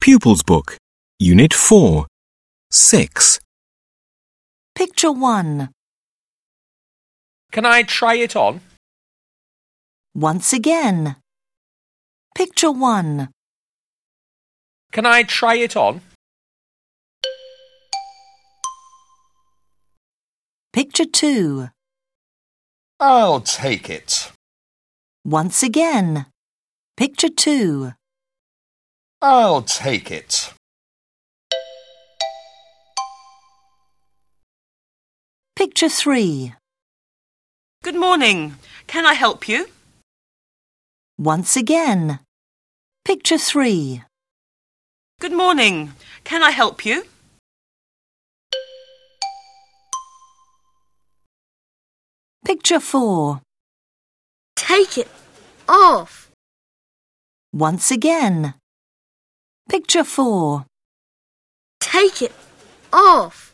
Pupils Book, Unit 4, 6. Picture 1. Can I try it on? Once again. Picture 1. Can I try it on? Picture 2. I'll take it. Once again. Picture 2. I'll take it. Picture 3. Good morning. Can I help you? Once again. Picture 3. Good morning. Can I help you? Picture 4. Take it off. Once again. Picture 4. Take it off.